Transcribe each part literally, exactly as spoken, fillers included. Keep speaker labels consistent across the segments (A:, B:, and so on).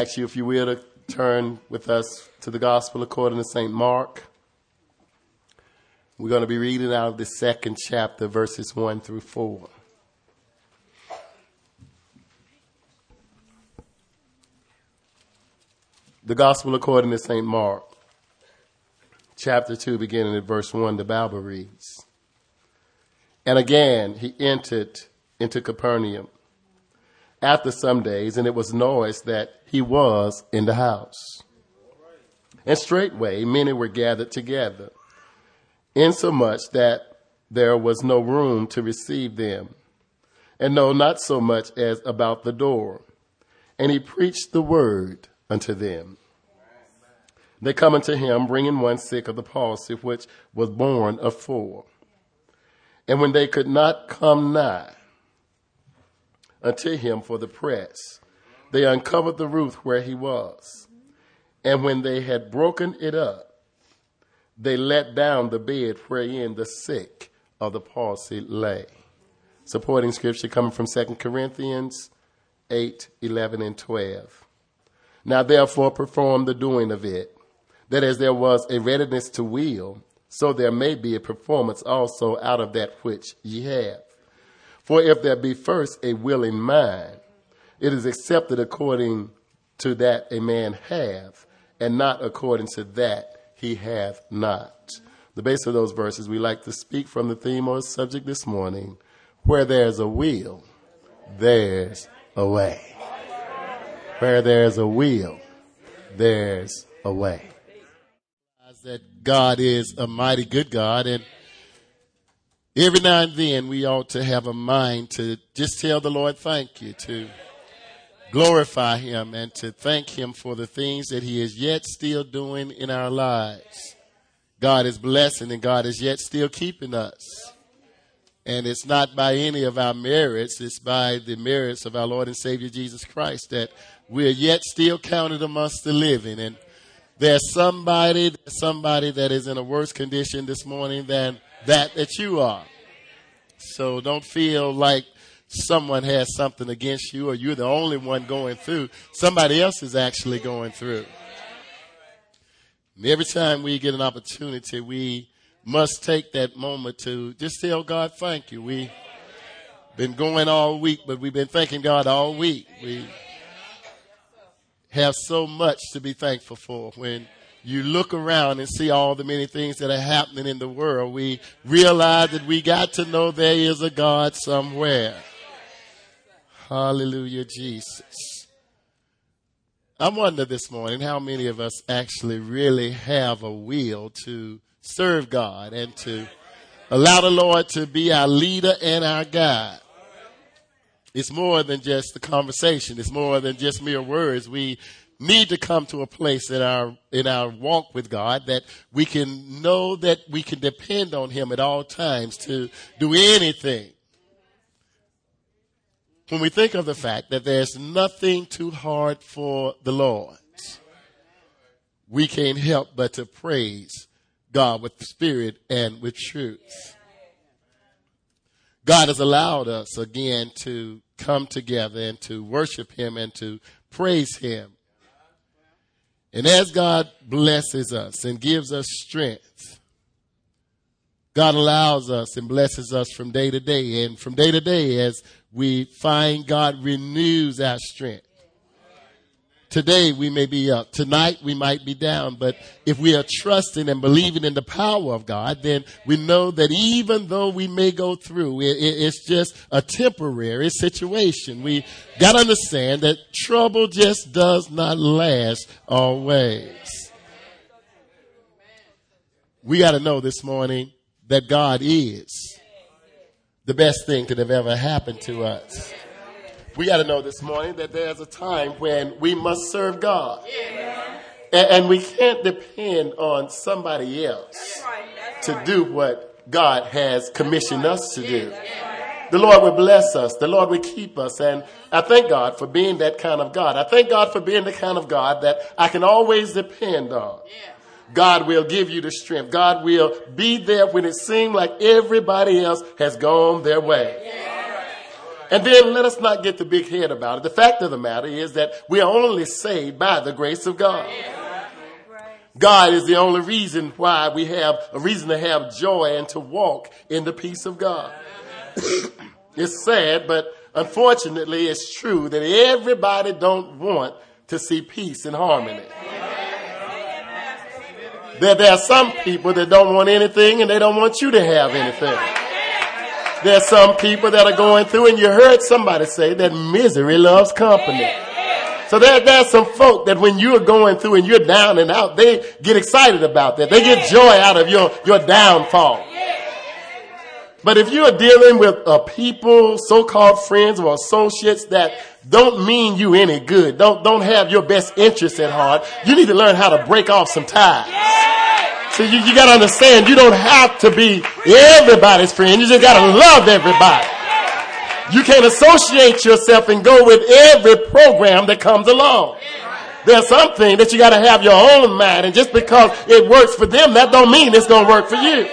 A: ask you, if you will, to turn with us to the Gospel according to Saint Mark. We're going to be reading out of the second chapter, verses one through four. The Gospel according to Saint Mark, chapter two, beginning at verse one, the Bible reads, "And again he entered into Capernaum after some days, and it was noised that he was in the house. And straightway many were gathered together, insomuch that there was no room to receive them, and no, not so much as about the door. And he preached the word unto them. They come unto him, bringing one sick of the palsy, which was borne of four. And when they could not come nigh unto him for the press, they uncovered the roof where he was. And when they had broken it up, they let down the bed wherein the sick of the palsy lay." Supporting scripture coming from Second Corinthians eight, eleven, and twelve. "Now therefore perform the doing of it, that as there was a readiness to will, so there may be a performance also out of that which ye have. For if there be first a willing mind, it is accepted according to that a man have, and not according to that he hath not." The base of those verses, we like to speak from the theme or subject this morning: where there's a will, there's a way. Where there's a will, there's a way. That God is a mighty good God, and every now and then we ought to have a mind to just tell the Lord thank you, to glorify him, and to thank him for the things that he is yet still doing in our lives. God is blessing, and God is yet still keeping us. And it's not by any of our merits, it's by the merits of our Lord and Savior Jesus Christ that we're yet still counted amongst the living. And there's somebody, somebody that is in a worse condition this morning than that that you are. So don't feel like someone has something against you or you're the only one going through. Somebody else is actually going through. And every time we get an opportunity, we must take that moment to just tell God thank you. We've been going all week, but we've been thanking God all week. We have so much to be thankful for. When you look around and see all the many things that are happening in the world, we realize that we got to know there is a God somewhere. Hallelujah, Jesus. I wonder this morning how many of us actually really have a will to serve God and to allow the Lord to be our leader and our guide. It's more than just the conversation. It's more than just mere words. We need to come to a place in our in our walk with God that we can know that we can depend on him at all times to do anything. When we think of the fact that there's nothing too hard for the Lord, we can't help but to praise God with spirit and with truth. God has allowed us again to come together and to worship him and to praise him. And as God blesses us and gives us strength, God allows us and blesses us from day to day. And from day to day, as we find God renews our strength. Today we may be up. Tonight we might be down. But if we are trusting and believing in the power of God, then we know that even though we may go through, it, it, it's just a temporary situation. We got to understand that trouble just does not last always. We got to know this morning that God is the best thing that have ever happened to us. We got to know this morning that there's a time when we must serve God. Yeah. And, and we can't depend on somebody else That's right. That's to right. do what God has commissioned right. us to do. Right. The Lord will bless us. The Lord will keep us. And I thank God for being that kind of God. I thank God for being the kind of God that I can always depend on. Yeah. God will give you the strength. God will be there when it seems like everybody else has gone their way. Yeah. And then let us not get the big head about it. The fact of the matter is that we are only saved by the grace of God. God is the only reason why we have a reason to have joy and to walk in the peace of God. It's sad, but unfortunately it's true that everybody don't want to see peace and harmony. There, there are some people that don't want anything and they don't want you to have anything. There are some people that are going through, and you heard somebody say that misery loves company. So there, there's some folk that when you're going through and you're down and out, they get excited about that. They get joy out of your, your downfall. But if you're dealing with uh, people, so-called friends or associates that don't mean you any good, don't, don't have your best interests at heart, you need to learn how to break off some ties. So you, you got to understand, you don't have to be everybody's friend. You just got to love everybody. You can't associate yourself and go with every program that comes along. There's something that you got to have your own mind, and just because it works for them, that don't mean it's going to work for you.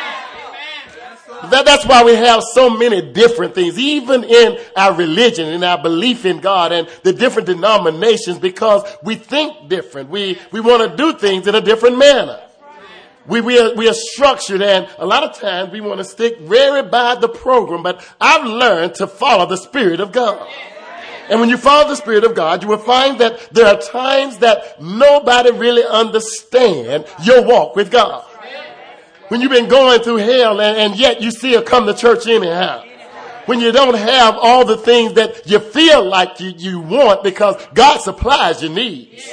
A: That, that's why we have so many different things, even in our religion, in our belief in God and the different denominations, because we think different. We, we want to do things in a different manner. We, we, are, we are structured, and a lot of times we want to stick very by the program, but I've learned to follow the Spirit of God. And when you follow the Spirit of God, you will find that there are times that nobody really understands your walk with God. When you've been going through hell and, and yet you still come to church anyhow. When you don't have all the things that you feel like you, you want because God supplies your needs.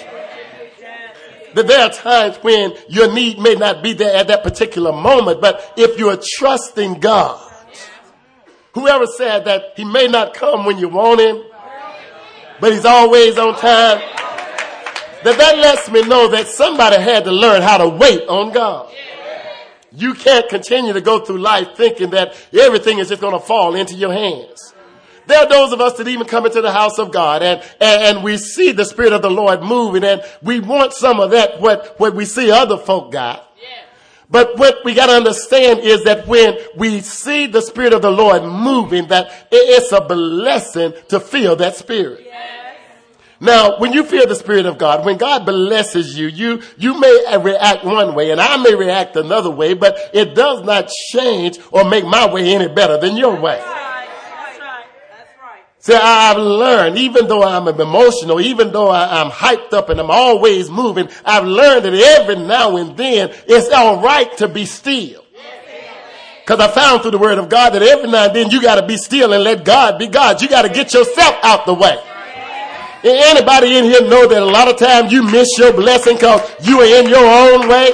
A: That there are times when your need may not be there at that particular moment, but if you are trusting God, whoever said that he may not come when you want him, but he's always on time, that that lets me know that somebody had to learn how to wait on God. You can't continue to go through life thinking that everything is just going to fall into your hands. There are those of us that even come into the house of God and, and, and we see the Spirit of the Lord moving, and we want some of that, what, what we see other folk got. But what we got to understand is that when we see the Spirit of the Lord moving, that it's a blessing to feel that Spirit. Now, when you feel the Spirit of God, when God blesses you, you, you may react one way and I may react another way, but it does not change or make my way any better than your way. That's right. That's right. See, I've learned, even though I'm emotional, even though I, I'm hyped up and I'm always moving, I've learned that every now and then it's all right to be still. Because I found through the Word of God that every now and then you got to be still and let God be God. You got to get yourself out the way. Anybody in here know that a lot of times you miss your blessing because you are in your own way?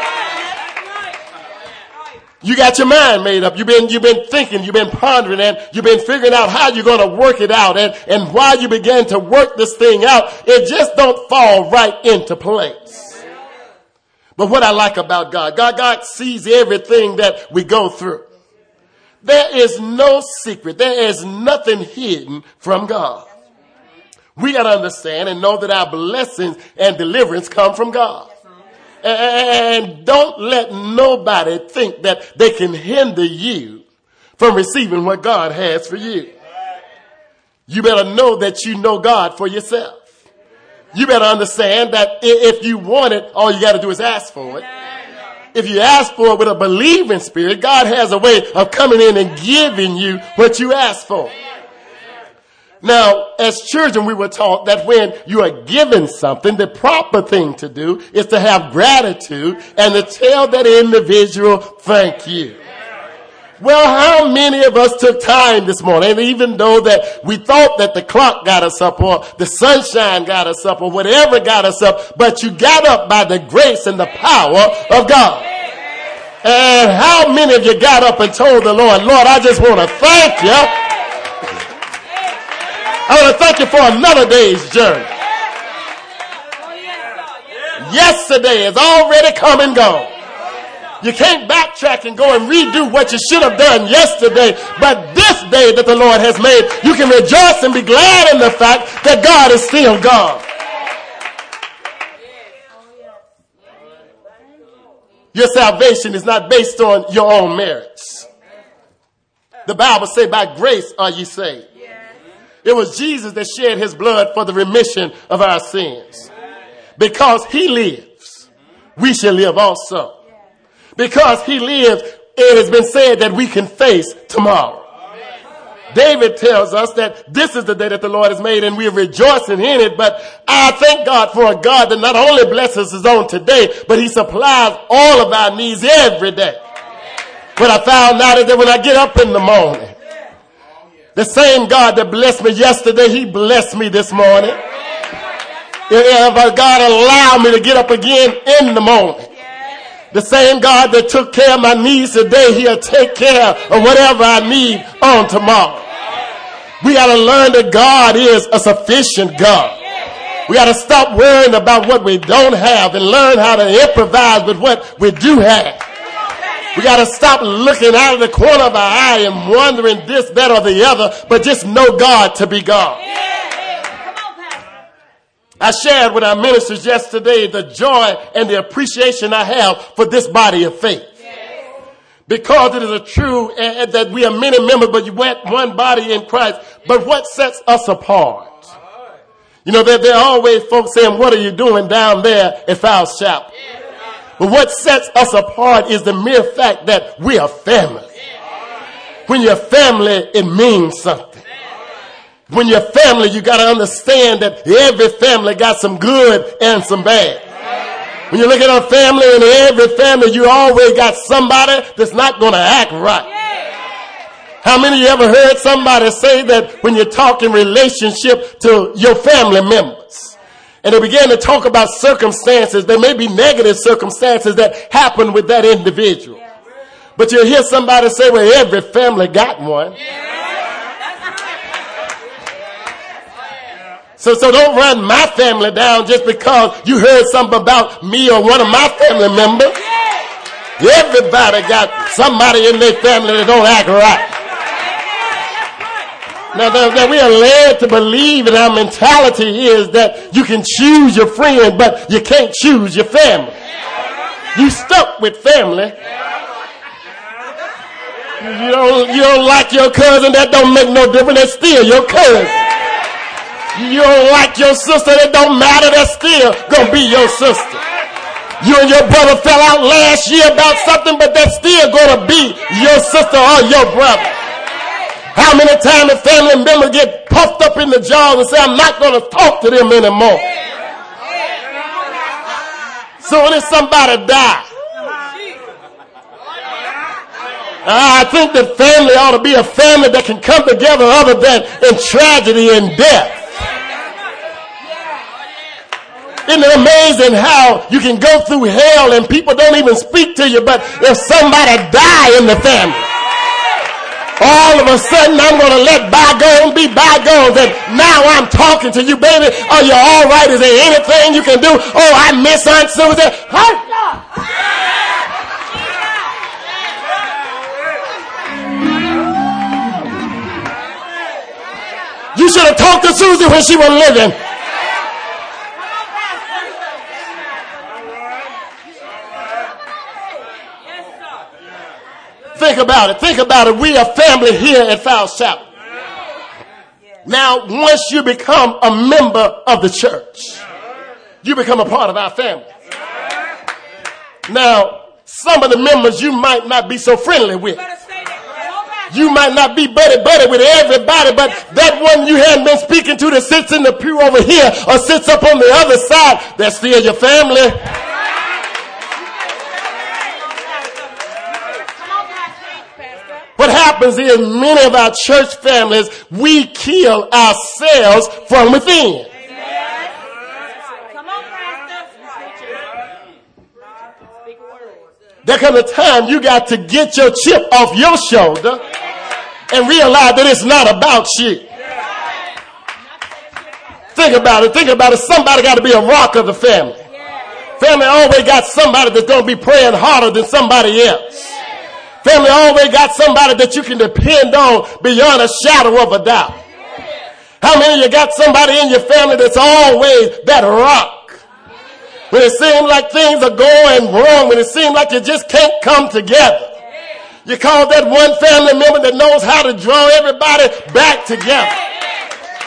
A: You got your mind made up. You've been, you've been thinking, you've been pondering, and you've been figuring out how you're going to work it out. And, and while you begin to work this thing out, it just don't fall right into place. But what I like about God, God, God sees everything that we go through. There is no secret. There is nothing hidden from God. We got to understand and know that our blessings and deliverance come from God. And don't let nobody think that they can hinder you from receiving what God has for you. You better know that you know God for yourself. You better understand that if you want it, all you got to do is ask for it. If you ask for it with a believing spirit, God has a way of coming in and giving you what you ask for. Now, as children, we were taught that when you are given something, the proper thing to do is to have gratitude and to tell that individual, thank you. Well, how many of us took time this morning, and even though that we thought that the clock got us up or the sunshine got us up or whatever got us up, but you got up by the grace and the power of God. And how many of you got up and told the Lord, Lord, I just want to thank you. I want to thank you for another day's journey. Yesterday is already come and gone. You can't backtrack and go and redo what you should have done yesterday. But this day that the Lord has made, you can rejoice and be glad in the fact that God is still God. Your salvation is not based on your own merits. The Bible says by grace are you saved. It was Jesus that shed his blood for the remission of our sins. Because he lives, we shall live also. Because he lives, it has been said that we can face tomorrow. David tells us that this is the day that the Lord has made and we are rejoicing in it. But I thank God for a God that not only blesses us on today, but he supplies all of our needs every day. What I found out is that when I get up in the morning, the same God that blessed me yesterday, he blessed me this morning. If God allowed me to get up again in the morning, the same God that took care of my needs today, he'll take care of whatever I need on tomorrow. We got to learn that God is a sufficient God. We got to stop worrying about what we don't have and learn how to improvise with what we do have. We got to stop looking out of the corner of our eye and wondering this, that, or the other, but just know God to be God. I shared with our ministers yesterday the joy and the appreciation I have for this body of faith. Because it is a true uh, that we are many members, but you went one body in Christ. But what sets us apart? You know, there, there are always folks saying, what are you doing down there at Fowles Chapel? But what sets us apart is the mere fact that we are family. When you're family, it means something. When you're family, you got to understand that every family got some good and some bad. When you look at a family, in every family, you always got somebody that's not going to act right. How many of you ever heard somebody say that when you're talking relationship to your family members, and they begin to talk about circumstances, there may be negative circumstances that happen with that individual. But you'll hear somebody say, well, every family got one. So, so don't run my family down just because you heard something about me or one of my family members. Everybody got somebody in their family that don't act right. Now, that we are led to believe, and our mentality is that you can choose your friend, but you can't choose your family. You stuck with family. You don't, you don't like your cousin, that don't make no difference. That's still your cousin. You don't like your sister, that don't matter. That's still gonna be your sister. You and your brother fell out last year about something, but that's still gonna be your sister or your brother. How many times a family member get puffed up in the jaws and say, I'm not gonna talk to them anymore. So when if somebody die, I think that family ought to be a family that can come together other than in tragedy and death. Isn't it amazing how you can go through hell and people don't even speak to you, but if somebody die in the family, all of a sudden I'm going to let bygones be bygones, and now I'm talking to you, baby. Are you all right? Is there anything you can do? Oh, I miss Aunt Susan. You should have talked to Susie when she was living. Think about it. Think about it. We are family here at Fowles Chapel. Now, once you become a member of the church, you become a part of our family. Now, some of the members you might not be so friendly with. You might not be buddy-buddy with everybody, but that one you hadn't been speaking to that sits in the pew over here or sits up on the other side, that's still your family. What happens is many of our church families, we kill ourselves from within. There comes a time you got to get your chip off your shoulder and realize that it's not about you. Think about it. Think about it. Somebody got to be a rock of the family. Family always got somebody that's going to be praying harder than somebody else. Family always got somebody that you can depend on beyond a shadow of a doubt. How many of you got somebody in your family that's always that rock? When it seems like things are going wrong, when it seems like you just can't come together, you call that one family member that knows how to draw everybody back together.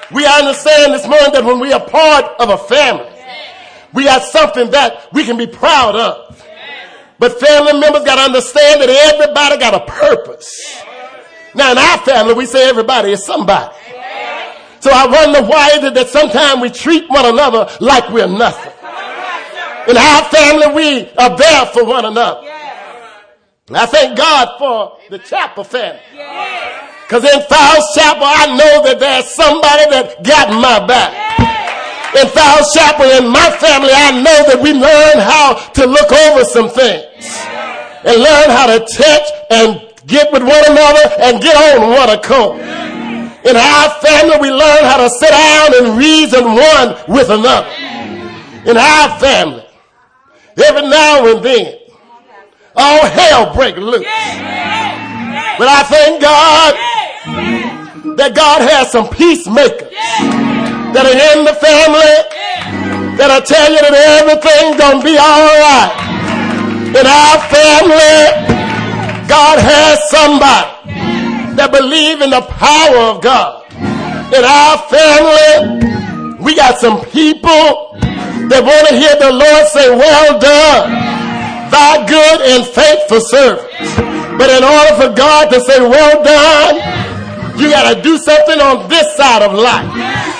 A: We understand this morning that when we are part of a family, we got something that we can be proud of. But family members got to understand that everybody got a purpose. Now in our family, we say everybody is somebody. So I wonder why is it that sometimes we treat one another like we're nothing. In our family, we are there for one another. I thank God for the Chapel family. Because in Fowles Chapel, I know that there's somebody that got my back. In Fowles Chapel, in my family, I know that we learn how to look over some things. And learn how to touch and get with one another and get on one accord. In our family, we learn how to sit down and reason one with another. In our family, every now and then, all hell breaks loose. But I thank God that God has some peacemakers that are in the family that'll tell you that everything's going to be all right. In our family, God has somebody that believe in the power of God. In our family, we got some people that want to hear the Lord say, well done, thy good and faithful servant. But in order for God to say, well done, you got to do something on this side of life.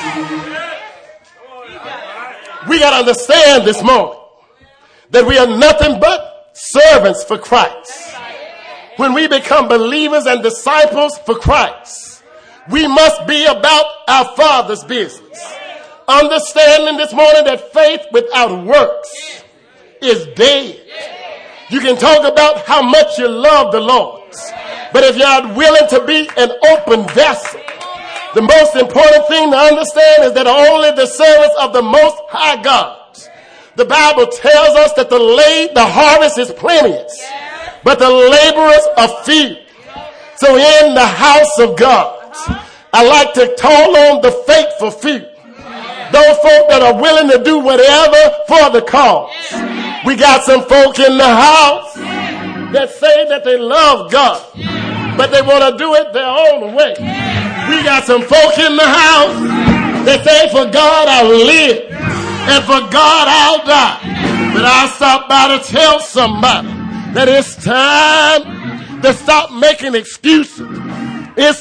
A: We got to understand this morning that we are nothing but servants for Christ. When we become believers and disciples for Christ, we must be about our Father's business. Understanding this morning that faith without works is dead. You can talk about how much you love the Lord, but if you're not willing to be an open vessel, the most important thing to understand is that only the service of the Most High God. The Bible tells us that the late, the harvest is plenteous, but the laborers are few. So in the house of God, I like to call on the faithful few. Those folk that are willing to do whatever for the cause. We got some folk in the house that say that they love God, but they want to do it their own way. We got some folk in the house that say, for God I'll live and for God I'll die. But I stop by to tell somebody that it's time to stop making excuses. It's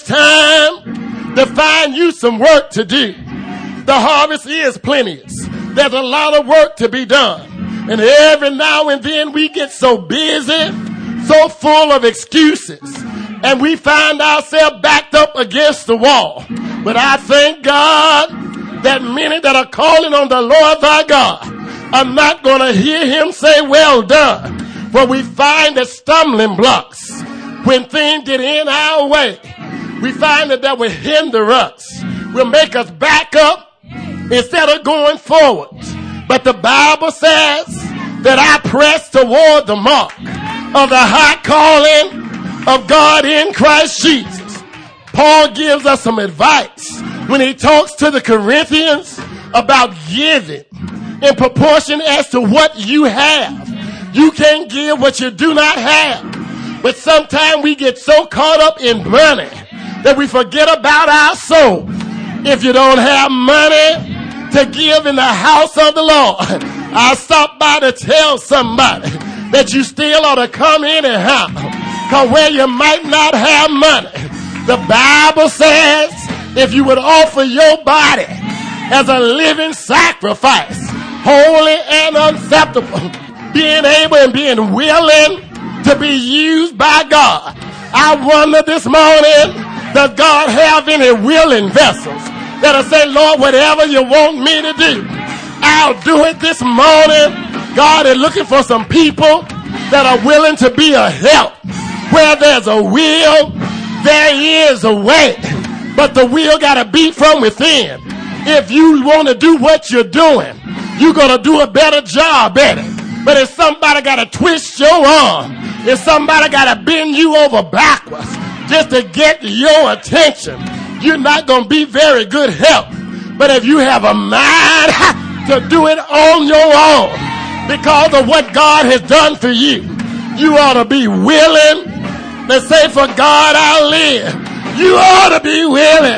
A: time to find you some work to do. The harvest is plenteous. There's a lot of work to be done. And every now and then we get so busy, so full of excuses, and we find ourselves backed up against the wall. But I thank God that many that are calling on the Lord thy God are not going to hear him say, well done. For we find that stumbling blocks, when things get in our way, we find that that will hinder us, will make us back up instead of going forward. But the Bible says that I press toward the mark of the high calling of God in Christ Jesus. Paul gives us some advice when he talks to the Corinthians about giving in proportion as to what you have. You can't give what you do not have. But sometimes we get so caught up in money that we forget about our soul. If you don't have money to give in the house of the Lord, I stop by to tell somebody that you still ought to come anyhow. Because where you might not have money, the Bible says if you would offer your body as a living sacrifice, holy and acceptable, being able and being willing to be used by God. I wonder this morning, does God have any willing vessels that'll say, Lord, whatever you want me to do, I'll do it this morning. God is looking for some people that are willing to be a help. Where there's a will, there is a way. But the will got to be from within. If you want to do what you're doing, you're going to do a better job at it. But if somebody got to twist your arm, if somebody got to bend you over backwards just to get your attention, you're not going to be very good help. But if you have a mind to do it on your own because of what God has done for you, you ought to be willing to say, for God I'll live. You ought to be willing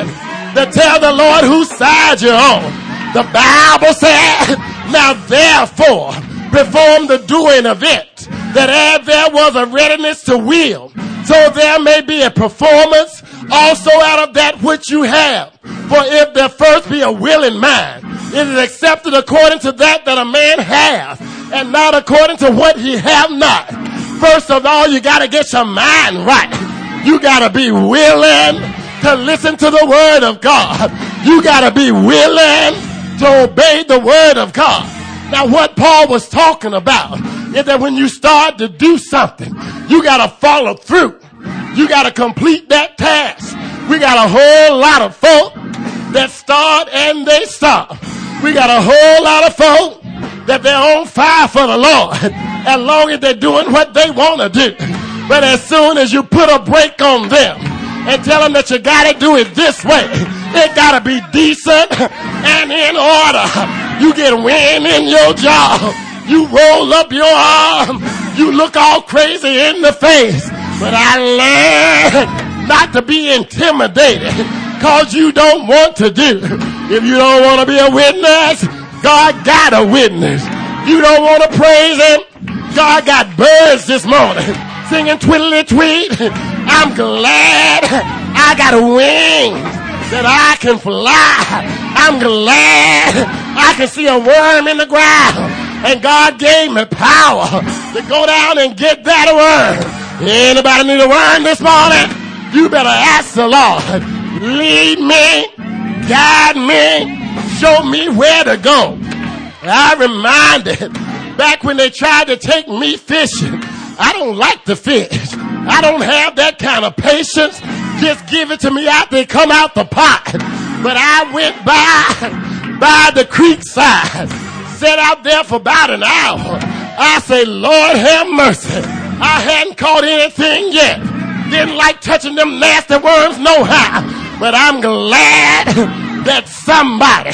A: to tell the Lord whose side you're on. The Bible said, now therefore, perform the doing of it, that as there was a readiness to will, so there may be a performance also out of that which you have. For if there first be a willing mind, it is accepted according to that that a man has, and not according to what he have not. First of all, you got to get your mind right. You got to be willing to listen to the word of God. You got to be willing to obey the word of God. Now, what Paul was talking about is that when you start to do something, you got to follow through. You got to complete that task. We got a whole lot of folk that start and they stop. We got a whole lot of folk that they're on fire for the Lord as long as they're doing what they want to do. But as soon as you put a brake on them and tell them that you got to do it this way, it got to be decent and in order. You get wind in your jaw. You roll up your arm. You look all crazy in the face. But I learned not to be intimidated because you don't want to do. If you don't want to be a witness, God got a witness. You don't want to praise him, God got birds this morning singing twiddly tweet. I'm glad I got wings that I can fly. I'm glad I can see a worm in the ground. And God gave me power to go down and get that worm. Anybody need a worm this morning? You better ask the Lord. Lead me, guide me, show me where to go. I reminded back when they tried to take me fishing. I don't like to fish. I don't have that kind of patience. Just give it to me out there, come out the pot. But I went by, by the creek side, sat out there for about an hour. I say, Lord have mercy. I hadn't caught anything yet. Didn't like touching them nasty worms no how. But I'm glad that somebody,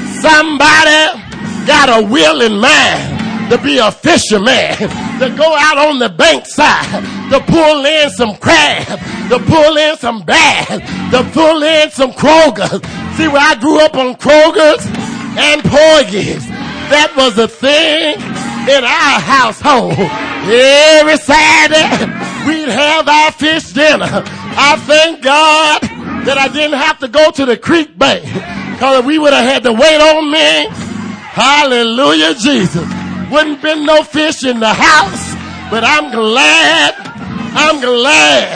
A: somebody got a willing man to be a fisherman, to go out on the bank side, to pull in some crab, to pull in some bass, to pull in some Krogers. See, where I grew up on Krogers and Porgies, that was the thing in our household. Every Saturday, we'd have our fish dinner. I thank God that I didn't have to go to the creek bank, because we would have had to wait on me. Hallelujah, Jesus. Wouldn't been no fish in the house, but I'm glad, I'm glad.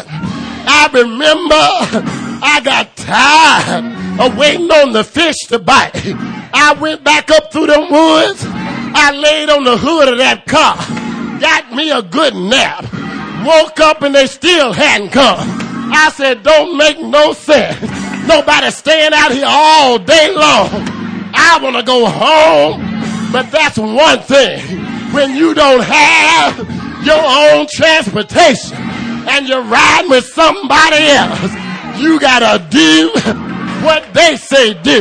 A: I remember I got tired of waiting on the fish to bite. I went back up through the woods. I laid on the hood of that car, got me a good nap, woke up and they still hadn't come. I said, don't make no sense. Nobody staying out here all day long. I want to go home, but that's one thing. When you don't have your own transportation and you're riding with somebody else, you got to do what they say do.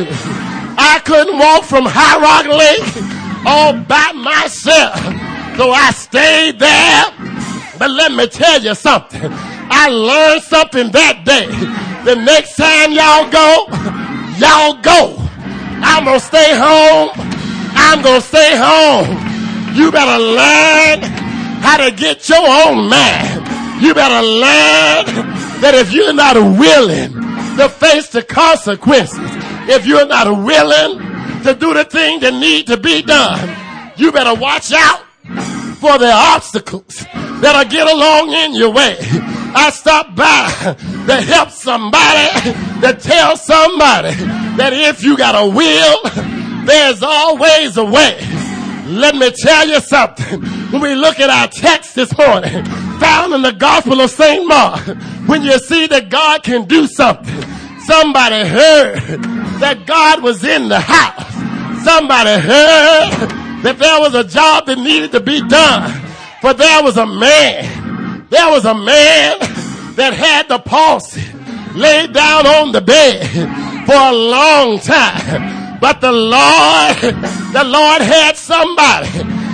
A: I couldn't walk from High Rock Lake all by myself, so I stayed there. But let me tell you something. I learned something that day. The next time y'all go, y'all go. I'm going to stay home. I'm going to stay home. You better learn how to get your own man. You better learn that if you're not willing to face the consequences, if you're not willing to do the thing that need to be done, you better watch out for the obstacles that'll get along in your way. I stopped by to help somebody, to tell somebody that if you got a will, there's always a way. Let me tell you something. When we look at our text this morning, found in the Gospel of Saint Mark, when you see that God can do something, somebody heard that God was in the house. Somebody heard that there was a job that needed to be done. For there was a man, there was a man that had the palsy, laid down on the bed for a long time. But the Lord, the Lord had somebody.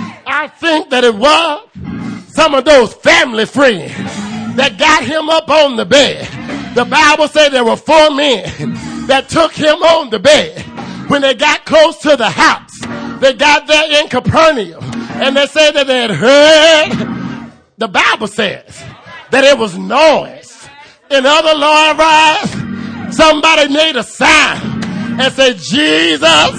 A: I think that it was some of those family friends that got him up on the bed. The Bible said there were four men that took him on the bed. When they got close to the house, they got there in Capernaum, and they said that they had heard, the Bible says, that it was noise. In other Lord, somebody made a sound and said, Jesus,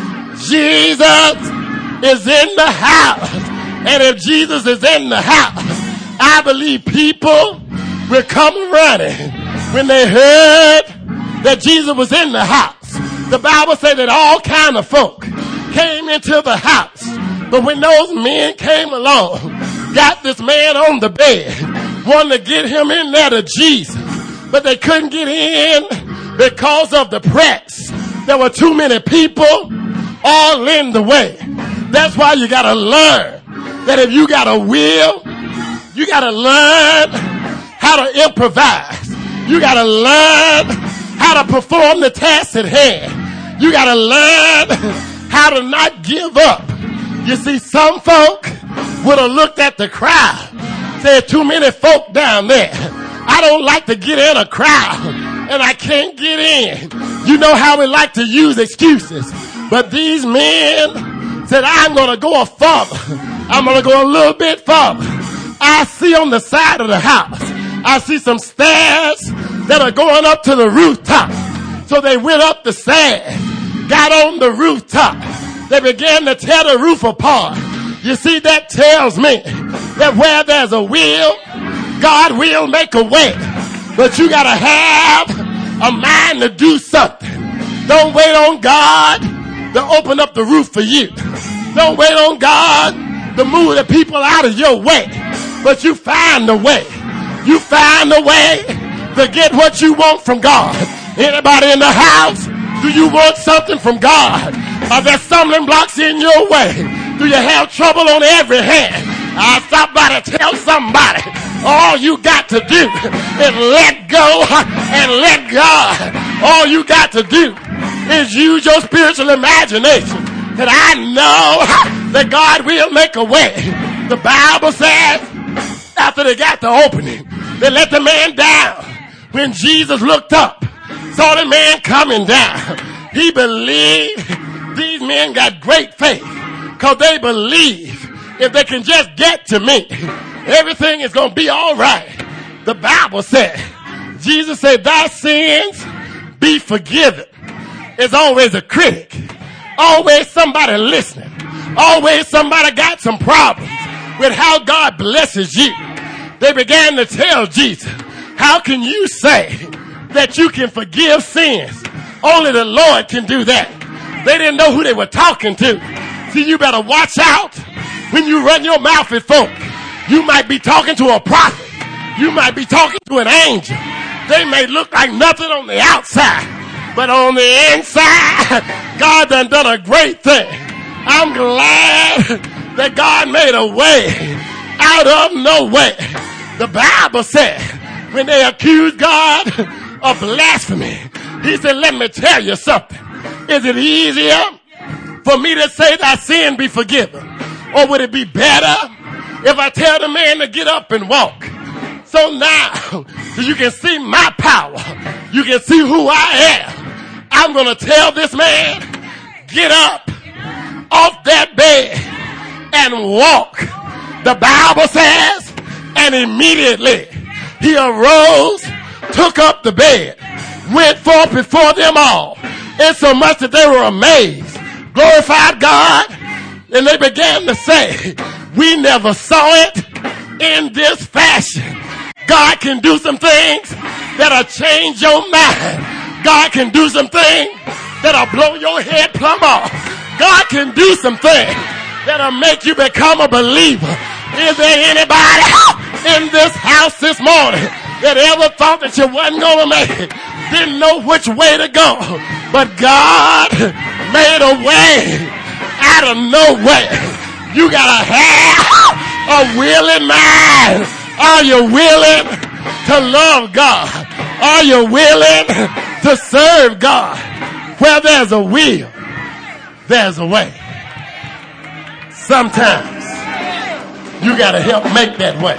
A: Jesus is in the house. And if Jesus is in the house, I believe people will come running when they heard that Jesus was in the house. The Bible said that all kind of folk came into the house. But when those men came along, got this man on the bed, wanted to get him in there to Jesus, but they couldn't get in because of the press. There were too many people all in the way. That's why you got to learn that if you got a will, you got to learn how to improvise. You got to learn how to perform the task at hand. You got to learn how to not give up. You see, some folk would have looked at the crowd, said, too many folk down there. I don't like to get in a crowd, and I can't get in. You know how we like to use excuses. But these men said, I'm going to go a farther. I'm going to go a little bit farther. I see on the side of the house, I see some stairs that are going up to the rooftop. So they went up the stairs, got on the rooftop. They began to tear the roof apart. You see, that tells me that where there's a will, God will make a way. But you got to have a mind to do something. Don't wait on God to open up the roof for you. Don't wait on God to move the people out of your way. But you find a way. You find a way to get what you want from God. Anybody in the house? Do you want something from God? Are there stumbling blocks in your way? Do you have trouble on every hand? I stop by to tell somebody, all you got to do is let go and let God. All you got to do is use your spiritual imagination. And I know that God will make a way. The Bible says, after they got the opening, they let the man down. When Jesus looked up, saw the man coming down, he believed. These men got great faith because they believe if they can just get to me, everything is going to be all right. The Bible said, Jesus said, thy sins be forgiven. There's always a critic, always somebody listening, always somebody got some problems with how God blesses you. They began to tell Jesus, how can you say that you can forgive sins? Only the Lord can do that. They didn't know who they were talking to. See, you better watch out when you run your mouth at folk. You might be talking to a prophet. You might be talking to an angel. They may look like nothing on the outside, but on the inside, God done done a great thing. I'm glad that God made a way out of no way. The Bible said, when they accused God of blasphemy, he said, let me tell you something. Is it easier for me to say thy sin be forgiven? Or would it be better if I tell the man to get up and walk? So now, so you can see my power. You can see who I am. I'm going to tell this man, get up off that bed and walk. The Bible says, and immediately he arose, took up the bed, went forth before them all, insomuch that they were amazed, glorified God, and they began to say, we never saw it in this fashion. God can do some things that'll change your mind. God can do some things that'll blow your head plumb off. God can do some things that'll make you become a believer. Is there anybody in this house this morning that ever thought that you wasn't going to make it? Didn't know which way to go, but God made a way out of no way. You gotta have a willing mind. Are you willing to love God? Are you willing to serve God? Where there's a will, there's a way. Sometimes you gotta help make that way.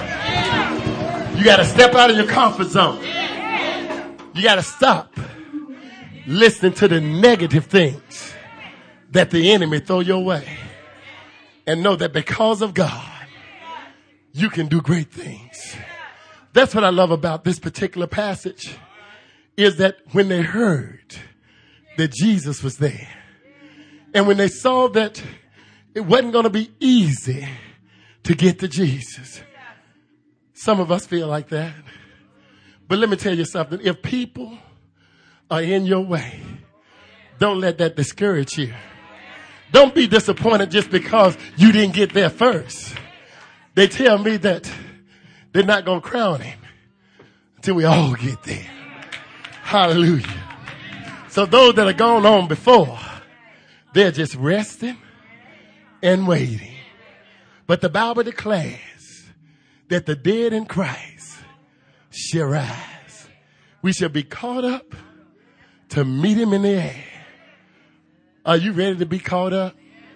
A: You gotta step out of your comfort zone. You got to stop Listen to the negative things that the enemy throw your way. And know that because of God, you can do great things. That's what I love about this particular passage, is that when they heard that Jesus was there, and when they saw that it wasn't going to be easy to get to Jesus. Some of us feel like that. But let me tell you something. If people are in your way, don't let that discourage you. Don't be disappointed just because you didn't get there first. They tell me that they're not going to crown him until we all get there. Hallelujah. So those that are gone on before, they're just resting and waiting. But the Bible declares that the dead in Christ shall rise. We shall be caught up to meet him in the air. Are you ready to be caught up?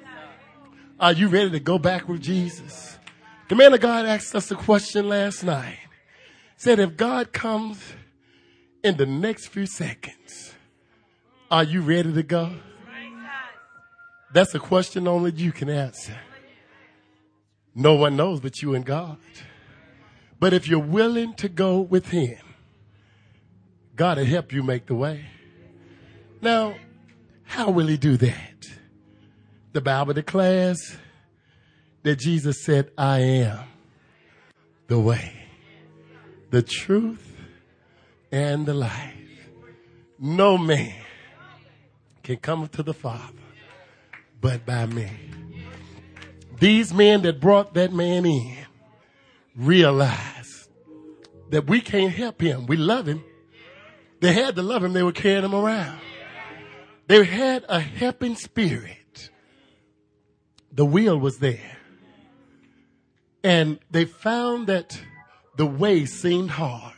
A: Are you ready to go back with Jesus? The man of God asked us a question last night. Said, if God comes in the next few seconds, are you ready to go? That's a question only you can answer. No one knows but you and God. But if you're willing to go with him, God will help you make the way. Now, how will he do that? The Bible declares that Jesus said, I am the way, the truth, and the life. No man can come to the Father but by me. These men that brought that man in realized that we can't help him. We love him. They had to love him. They were carrying him around. They had a helping spirit. The will was there. And they found that the way seemed hard.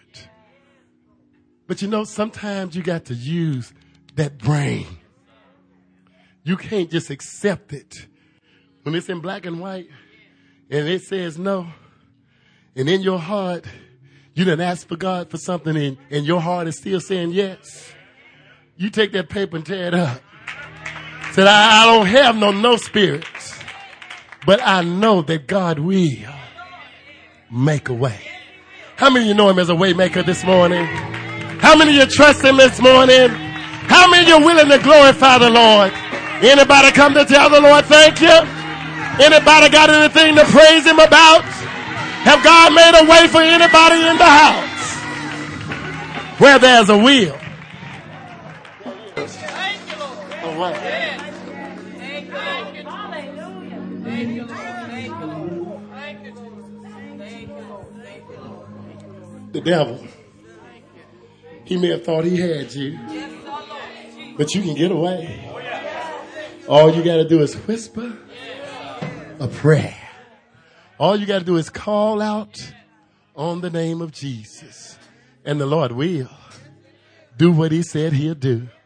A: But you know, sometimes you got to use that brain. You can't just accept it. When it's in black and white and it says no, and in your heart, you didn't ask for God for something and, and your heart is still saying yes. You take that paper and tear it up. Said, I, I don't have no no spirits, but I know that God will make a way. How many of you know him as a way maker this morning? How many of you trust him this morning? How many of you are willing to glorify the Lord? Anybody come to tell the Lord thank you? Anybody got anything to praise him about? Have God made a way for anybody in the house? Where there's a will.
B: Thank you, Lord.
A: Oh, wow.
B: Thank you, Lord. Hallelujah. Thank you, Lord. Thank you, Lord. Thank you, Lord. Thank you, Lord. Thank you, Lord.
A: The devil, he may have thought he had you, but you can get away. All you got to do is whisper a prayer. All you got to do is call out on the name of Jesus, and the Lord will do what he said he'll do.